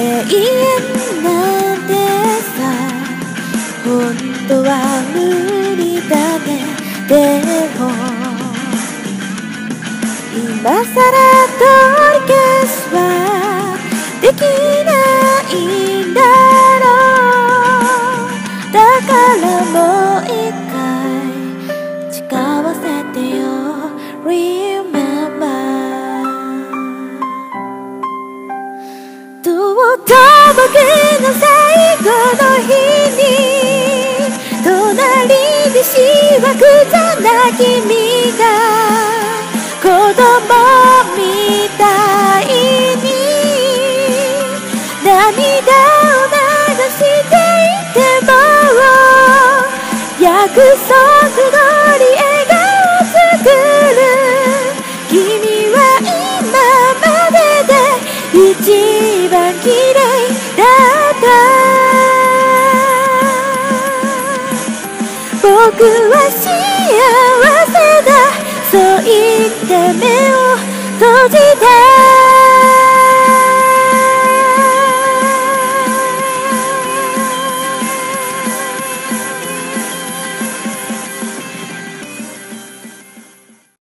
遠なんてさ本当は無理だね。でも今さら取り消すはできないんだろう。だからもう一回誓わせてよ Remember。 とうとう僕の最後の日に隣でしわくじゃな君